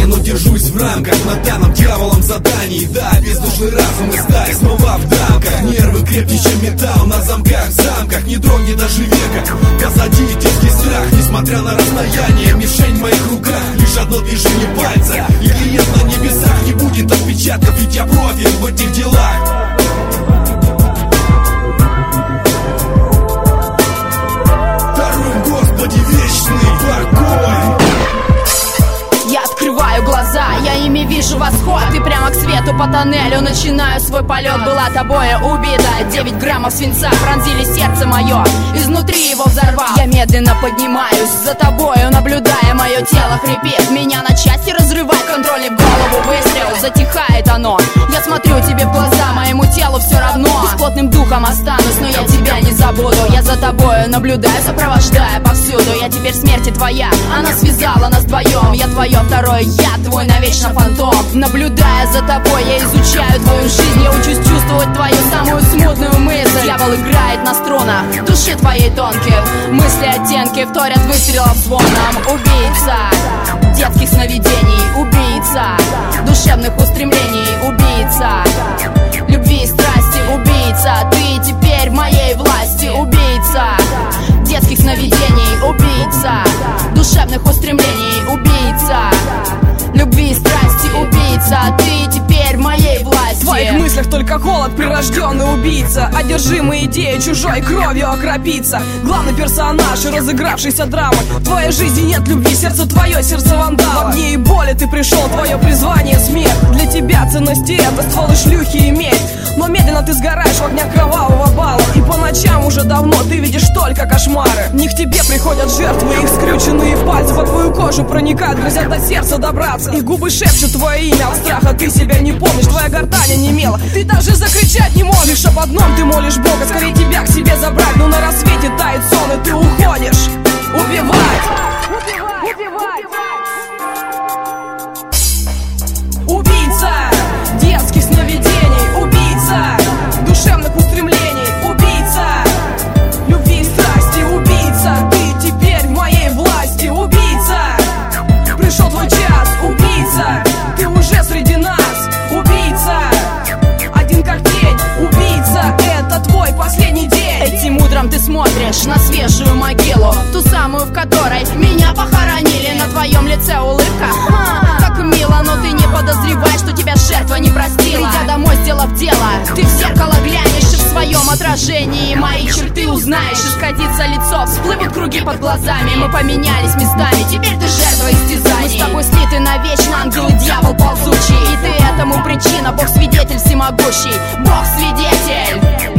но держусь в рамках на данном дьяволом задании. Да, бездушный разум и сталь снова в дамках. Нервы крепче, чем металл на замках, в замках. Не дрогни даже века, позади детский страх. Несмотря на расстояние, мишень в моих руках. Лишь одно движение пальца, и клиент на небесах. Не будет отпечатков, ведь я профи в этих делах. Даруй, Господи, вечный покой. Я открываю глаза, я ими вижу восход. И прямо к свету по тоннелю начинаю свой полет. Была тобой убита, 9 граммов свинца пронзили сердце мое, изнутри его взорвал. Я медленно поднимаюсь за тобою, наблюдая мое тело хрипит. Меня на части разрывает, контроль в голову выстрел. Затихает оно, я смотрю тебе в глаза, моему телу все равно. Бесплотным духом останусь, но я тебя не забуду. Я за тобою наблюдаю, сопровождая повсюду. Я теперь смерти твоя, она связала нас вдвоем. Я твое второе я, твой навечно фантом. Наблюдая за тобой, я изучаю твою жизнь. Я учусь чувствовать твою самую смутную мысль. Дьявол играет на струнах души твоей тонких. Мысли, оттенки вторят выстрелом звоном. Убийца детских сновидений, убийца душевных устремлений, убийца любви и страсти, убийца. Ты теперь в моей власти, убийца детских сновидений, убийца душевных устремлений, убийца любви и страсти, убийца. Ты теперь в моей власти. В твоих мыслях только голод, прирожденный убийца, одержимый идеей чужой кровью окропиться. Главный персонаж и разыгравшейся драмы. В твоей жизни нет любви, сердце твое, сердце вандала. В огне и боли ты пришел, твое призвание смерть. Для тебя ценности это стволы шлюхи и медь. Но медленно ты сгораешь в огнях кровавого бала. И по ночам уже давно ты видишь только кошмары. Не к тебе приходят жертвы, их скрюченные пальцы по твою кожу проникают, грозят до сердца добраться. Их губы шепчут твое имя, от страха ты себя не помнишь. Твоя гортань онемела, ты даже закричать не можешь. Об одном ты молишь Бога, скорее тебя к себе забрать. Но на рассвете тает сон, и ты уходишь убивать. Убийца детских сновидений, убийца душевных устремлений, убийца любви и страсти, убийца. Ты теперь в моей власти, убийца. Пришел твой час, убийца. Ты уже среди нас, убийца. Один как тень, убийца. Это твой последний день. Этим утром ты смотришь на свежую могилу, ту самую, в которой меня похоронили. На твоем лице улыбка, как мило, но ты не подозреваешь, что тебя жертва не простила. Придя домой, сделав дело, ты в зеркало глянешь и в своем отражении мои черты узнаешь. Исказится лицо, всплывут круги под глазами. Мы поменялись местами, теперь ты жертва истязаний. Мы с тобой слиты навечно, ангел и дьявол ползучий. И ты этому причина, Бог свидетель всемогущий, Бог свидетель.